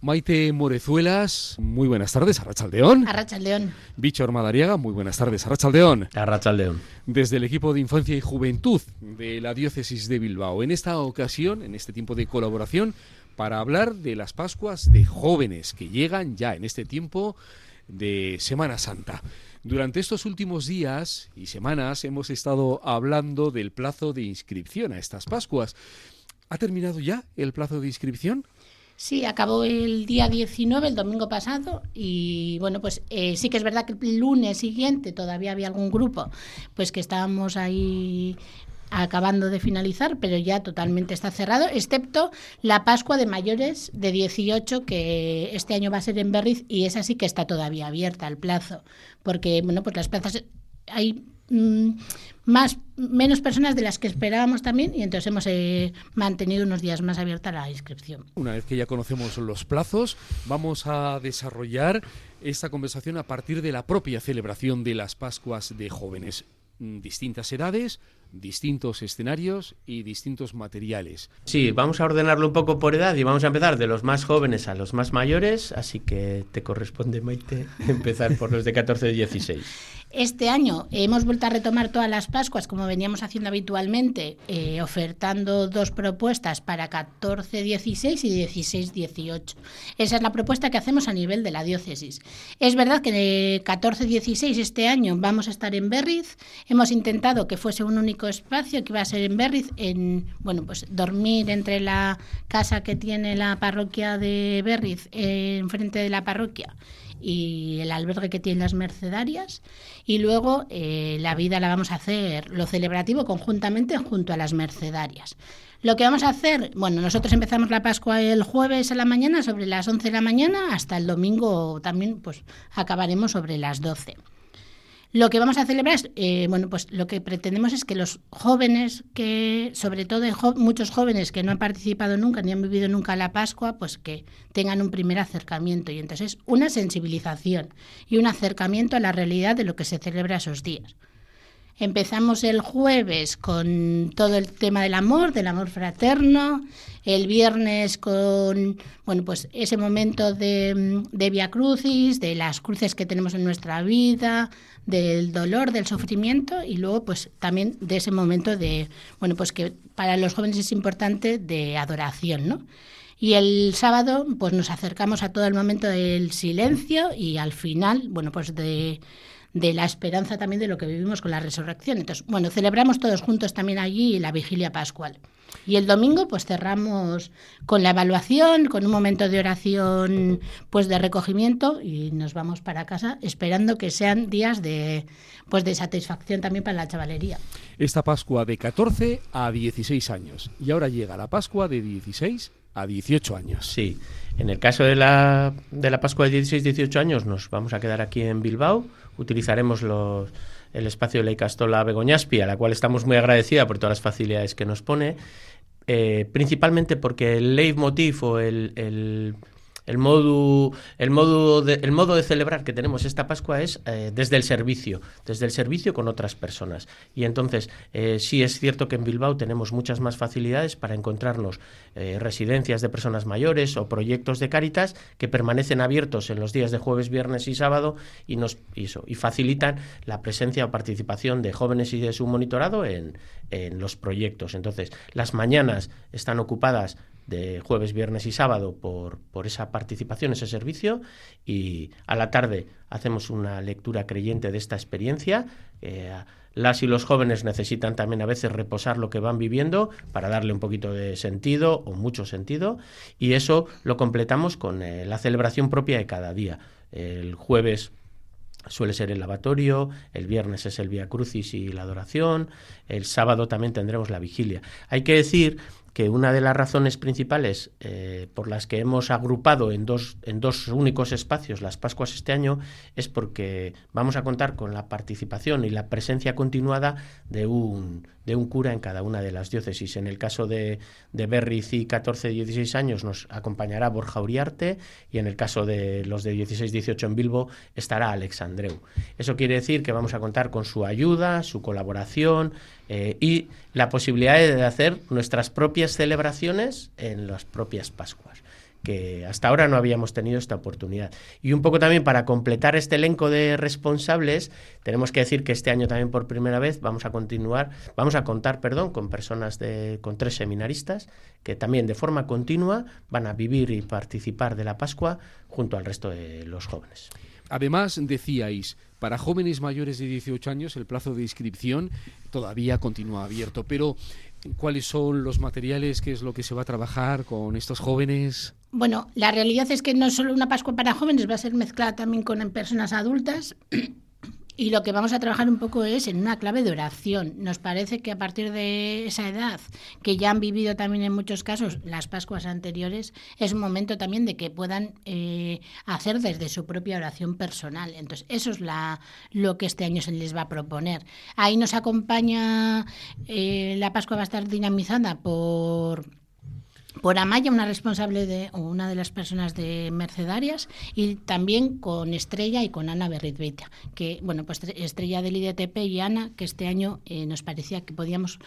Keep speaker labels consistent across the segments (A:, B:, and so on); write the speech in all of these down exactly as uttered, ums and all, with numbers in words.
A: Maite Morezuelas, muy buenas tardes, Arratsaldeón.
B: Arratsaldeón.
A: Bichor Madariaga, muy buenas tardes, Arratsaldeón.
C: Arratsaldeón.
A: Desde el equipo de Infancia y Juventud de la Diócesis de Bilbao. En esta ocasión, en este tiempo de colaboración, para hablar de las Pascuas de jóvenes que llegan ya en este tiempo de Semana Santa. Durante estos últimos días y semanas hemos estado hablando del plazo de inscripción a estas Pascuas. ¿Ha terminado ya el plazo de inscripción?
B: Sí, acabó el día diecinueve, el domingo pasado, y bueno, pues eh, sí que es verdad que el lunes siguiente todavía había algún grupo pues que estábamos ahí acabando de finalizar, pero ya totalmente está cerrado, excepto la Pascua de mayores de dieciocho, que este año va a ser en Berriz, y esa sí que está todavía abierta el plazo, porque bueno, pues las plazas hay mmm, más menos personas de las que esperábamos también, y entonces hemos eh, mantenido unos días más abierta la inscripción.
A: Una vez que ya conocemos los plazos, vamos a desarrollar esta conversación a partir de la propia celebración de las Pascuas de jóvenes. Distintas edades, distintos escenarios y distintos materiales.
C: Sí, vamos a ordenarlo un poco por edad y vamos a empezar de los más jóvenes a los más mayores, así que te corresponde, Maite, empezar por los de catorce a dieciséis.
B: Este año hemos vuelto a retomar todas las Pascuas como veníamos haciendo habitualmente, eh, ofertando dos propuestas para catorce dieciséis y dieciséis dieciocho. Esa es la propuesta que hacemos a nivel de la diócesis. Es verdad que de catorce dieciséis este año vamos a estar en Berriz. Hemos intentado que fuese un único espacio, que iba a ser en Berriz, en bueno, pues dormir entre la casa que tiene la parroquia de Berriz, eh, enfrente de la parroquia, y el albergue que tienen las mercedarias, y luego eh, la vida la vamos a hacer, lo celebrativo, conjuntamente junto a las mercedarias. Lo que vamos a hacer, bueno, nosotros empezamos la Pascua el jueves a la mañana, sobre las once de la mañana, hasta el domingo también pues acabaremos sobre las doce. Lo que vamos a celebrar es, eh, bueno, pues lo que pretendemos es que los jóvenes, que sobre todo jo- muchos jóvenes que no han participado nunca ni han vivido nunca la Pascua, pues que tengan un primer acercamiento, y entonces una sensibilización y un acercamiento a la realidad de lo que se celebra esos días. Empezamos el jueves con todo el tema del amor, del amor fraterno. El viernes con bueno, pues ese momento de, de Vía Crucis, de las cruces que tenemos en nuestra vida, del dolor, del sufrimiento, y luego pues también de ese momento de, bueno, pues que para los jóvenes es importante, de adoración, ¿no? Y el sábado pues nos acercamos a todo el momento del silencio y al final, bueno, pues de... de la esperanza también de lo que vivimos con la resurrección. Entonces, bueno, celebramos todos juntos también allí la vigilia pascual. Y el domingo pues cerramos con la evaluación, con un momento de oración pues de recogimiento, y nos vamos para casa esperando que sean días de pues de satisfacción también para la chavalería.
A: Esta Pascua de catorce a dieciséis años, y ahora llega la Pascua de dieciséis a dieciocho años.
C: Sí, en el caso de la, de la Pascua de dieciséis a dieciocho años nos vamos a quedar aquí en Bilbao. Utilizaremos los, el espacio de la Ikastola Begoñaspi, a la cual estamos muy agradecida por todas las facilidades que nos pone, eh, principalmente porque el leitmotiv o el, el, el, modo, el, modo de, el modo de celebrar que tenemos esta Pascua es eh, desde el servicio, desde el servicio con otras personas. Y entonces eh, sí es cierto que en Bilbao tenemos muchas más facilidades para encontrarnos eh, residencias de personas mayores o proyectos de Cáritas que permanecen abiertos en los días de jueves, viernes y sábado, y nos y, eso, y facilitan la presencia o participación de jóvenes y de su monitorado en, en los proyectos. Entonces las mañanas están ocupadas de jueves, viernes y sábado por, por esa participación, ese servicio, y a la tarde hacemos una lectura creyente de esta experiencia. Eh, las y los jóvenes necesitan también a veces reposar lo que van viviendo para darle un poquito de sentido o mucho sentido, y eso lo completamos con eh, la celebración propia de cada día. El jueves suele ser el lavatorio, el viernes es el Vía Crucis y la adoración, el sábado también tendremos la vigilia. Hay que decir que una de las razones principales eh, por las que hemos agrupado en dos, en dos únicos espacios las Pascuas este año es porque vamos a contar con la participación y la presencia continuada de un, de un cura en cada una de las diócesis. En el caso de, de Berriz y catorce a dieciséis años nos acompañará Borja Uriarte, y en el caso de los de dieciséis a dieciocho en Bilbo estará Alex Andreu. Eso quiere decir que vamos a contar con su ayuda, su colaboración, eh, y la posibilidad de hacer nuestras propias celebraciones en las propias Pascuas. que hasta ahora no habíamos tenido esta oportunidad. Y un poco también para completar este elenco de responsables, tenemos que decir que este año también por primera vez vamos a continuar, vamos a contar, perdón, con personas de, con tres seminaristas que también de forma continua van a vivir y participar de la Pascua junto al resto de los jóvenes.
A: Además, decíais, para jóvenes mayores de dieciocho años el plazo de inscripción todavía continúa abierto, pero ¿cuáles son los materiales? ¿Qué es lo que se va a trabajar con estos jóvenes?
B: Bueno, la realidad es que no es solo una Pascua para jóvenes, va a ser mezclada también con personas adultas. Y lo que vamos a trabajar un poco es en una clave de oración. Nos parece que a partir de esa edad, que ya han vivido también en muchos casos las Pascuas anteriores, es un momento también de que puedan eh, hacer desde su propia oración personal. Entonces, eso es la, lo que este año se les va a proponer. Ahí nos acompaña, eh, la Pascua va a estar dinamizada por... por Amaya, una responsable de, o una de las personas de Mercedarias, y también con Estrella y con Ana Berrizbeita, que, bueno, pues Estrella del I D T P y Ana, que este año eh, nos parecía que podíamos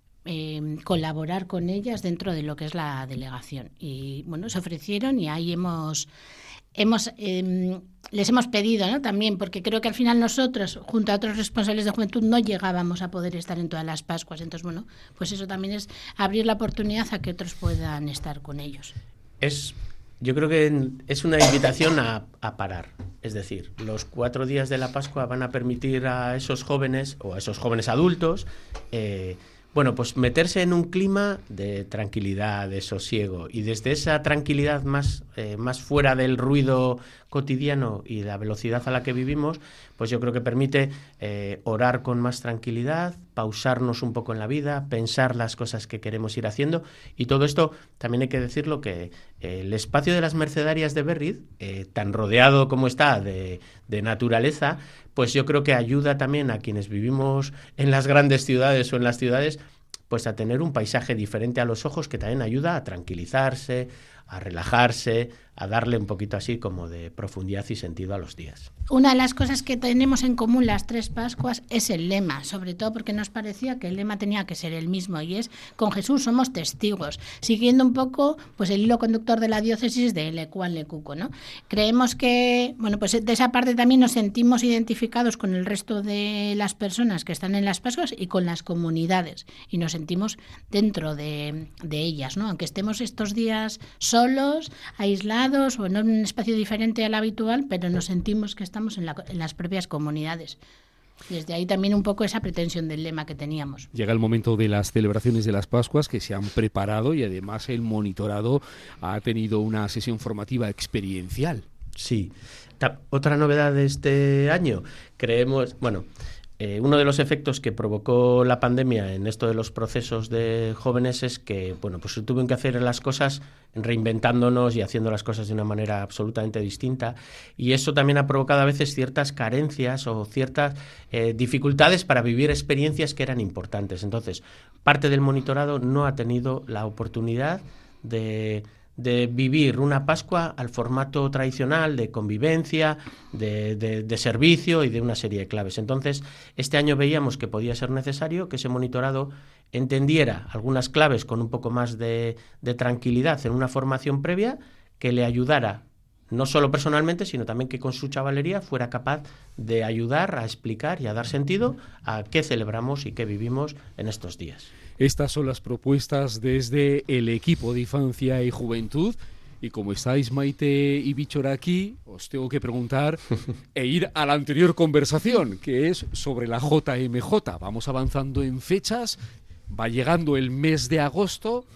B: eh, colaborar con ellas dentro de lo que es la delegación. Y, bueno, se ofrecieron y ahí hemos... Hemos, eh, les hemos pedido, ¿no? También, porque creo que al final nosotros, junto a otros responsables de juventud, no llegábamos a poder estar en todas las Pascuas. Entonces, bueno, pues eso también es abrir la oportunidad a que otros puedan estar con ellos.
C: Es, yo creo que es una invitación a, a parar. Es decir, los cuatro días de la Pascua van a permitir a esos jóvenes, o a esos jóvenes adultos, eh, bueno, pues meterse en un clima de tranquilidad, de sosiego, y desde esa tranquilidad más, eh, más fuera del ruido cotidiano y la velocidad a la que vivimos, pues yo creo que permite eh, orar con más tranquilidad, pausarnos un poco en la vida, pensar las cosas que queremos ir haciendo, y todo esto también hay que decirlo que eh, el espacio de las Mercedarias de Berriz, eh, tan rodeado como está de, de naturaleza, pues yo creo que ayuda también a quienes vivimos en las grandes ciudades o en las ciudades, pues a tener un paisaje diferente a los ojos, que también ayuda a tranquilizarse, a relajarse, a darle un poquito así como de profundidad y sentido a los días.
B: Una de las cosas que tenemos en común las tres Pascuas es el lema, sobre todo porque nos parecía que el lema tenía que ser el mismo, y es: con Jesús somos testigos, siguiendo un poco pues el hilo conductor de la diócesis de Lecuán Lecuco, ¿no? Creemos que, bueno, pues de esa parte también nos sentimos identificados con el resto de las personas que están en las Pascuas y con las comunidades, y nos sentimos dentro de, de ellas, ¿no? Aunque estemos estos días solos, aislados o en un espacio diferente al habitual, pero nos sentimos que estamos en, la, en las propias comunidades. Desde ahí también un poco esa pretensión del lema que teníamos.
A: Llega el momento de las celebraciones de las Pascuas, que se han preparado, y además el monitorado ha tenido una sesión formativa experiencial.
C: Sí. Ta- otra novedad de este año, creemos, bueno... Eh, uno de los efectos que provocó la pandemia en esto de los procesos de jóvenes es que, bueno, pues tuvieron que hacer las cosas reinventándonos y haciendo las cosas de una manera absolutamente distinta, y eso también ha provocado a veces ciertas carencias o ciertas eh, dificultades para vivir experiencias que eran importantes. Entonces, parte del monitorado no ha tenido la oportunidad de... de vivir una Pascua al formato tradicional de convivencia, de, de, de servicio y de una serie de claves. Entonces, este año veíamos que podía ser necesario que ese monitorado entendiera algunas claves con un poco más de, de tranquilidad en una formación previa, que le ayudara no solo personalmente, sino también que con su chavalería fuera capaz de ayudar a explicar y a dar sentido a qué celebramos y qué vivimos en estos días.
A: Estas son las propuestas desde el equipo de infancia y juventud, y como estáis Maite y Bichor aquí, os tengo que preguntar e ir a la anterior conversación, que es sobre la J M J. Vamos avanzando en fechas, va llegando el mes de agosto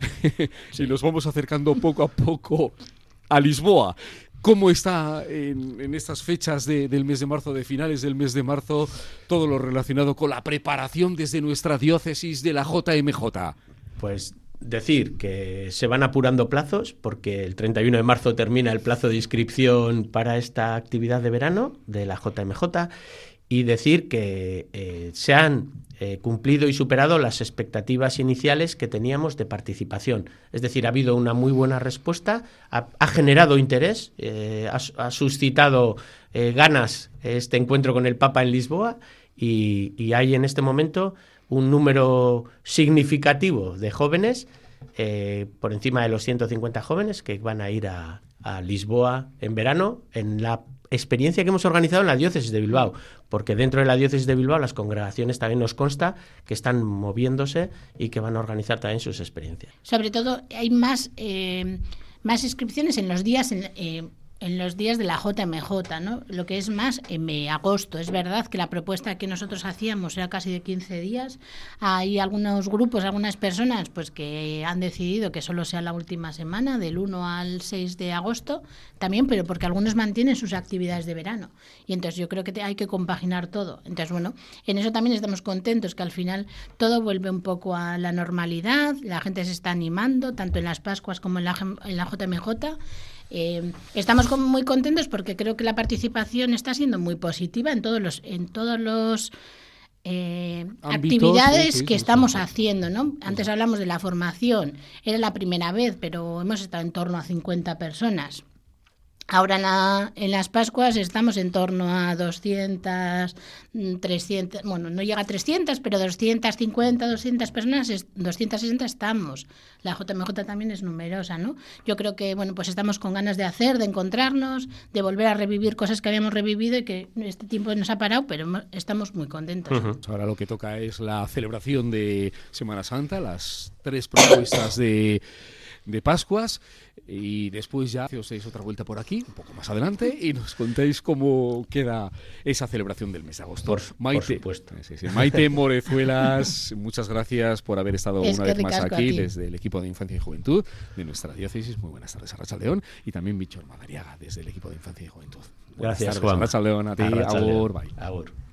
A: y nos vamos acercando poco a poco a Lisboa. ¿Cómo está en, en estas fechas de, del mes de marzo, de finales del mes de marzo, todo lo relacionado con la preparación desde nuestra diócesis de la J M J?
C: Pues decir que se van apurando plazos, porque el treinta y uno de marzo termina el plazo de inscripción para esta actividad de verano de la J M J, y decir que eh, se han eh, cumplido y superado las expectativas iniciales que teníamos de participación. Es decir, ha habido una muy buena respuesta, ha, ha generado interés, eh, ha, ha suscitado eh, ganas este encuentro con el Papa en Lisboa, y, y hay en este momento un número significativo de jóvenes eh, por encima de los ciento cincuenta jóvenes que van a ir a, a Lisboa en verano, en la experiencia que hemos organizado en la diócesis de Bilbao, porque dentro de la diócesis de Bilbao las congregaciones también nos consta que están moviéndose y que van a organizar también sus experiencias.
B: Sobre todo hay más, eh, más inscripciones en los días... En, eh, en los días de la J M J, ¿no? Lo que es más en agosto. Es verdad que la propuesta que nosotros hacíamos era casi de quince días. Hay algunos grupos, algunas personas pues que han decidido que solo sea la última semana, del uno al seis de agosto, también, pero porque algunos mantienen sus actividades de verano. Y entonces yo creo que hay que compaginar todo. Entonces, bueno, en eso también estamos contentos, que al final todo vuelve un poco a la normalidad, la gente se está animando, tanto en las Pascuas como en la, en la J M J. Eh, estamos muy contentos porque creo que la participación está siendo muy positiva en todos los en todos los eh, actividades sí, sí, que sí, estamos sí, sí. haciendo, ¿no? Antes hablamos de la formación, era la primera vez, pero hemos estado en torno a cincuenta personas. Ahora en, la, en las Pascuas estamos en torno a doscientas, trescientas, bueno, no llega a trescientas, pero doscientas cincuenta, doscientas personas, doscientas sesenta estamos. La J M J también es numerosa, ¿no? Yo creo que, bueno, pues estamos con ganas de hacer, de encontrarnos, de volver a revivir cosas que habíamos revivido y que este tiempo nos ha parado, pero estamos muy contentos.
A: Uh-huh. Ahora lo que toca es la celebración de Semana Santa, las tres propuestas de... de Pascuas, y después ya os deis otra vuelta por aquí, un poco más adelante, y nos contéis cómo queda esa celebración del mes de agosto.
C: Por,
A: Maite,
C: por supuesto.
A: Sí, sí. Maite Morezuelas, muchas gracias por haber estado
B: es
A: una vez más aquí,
B: aquí
A: desde el equipo de Infancia y Juventud de nuestra diócesis. Muy buenas tardes, Arratsaldeon, y también Bichor Madariaga, desde el equipo de Infancia y Juventud.
C: Gracias,
A: Juan. Arratsaldeon a ti,
C: Arratsaldeon.
A: agur, bye.
C: Agur.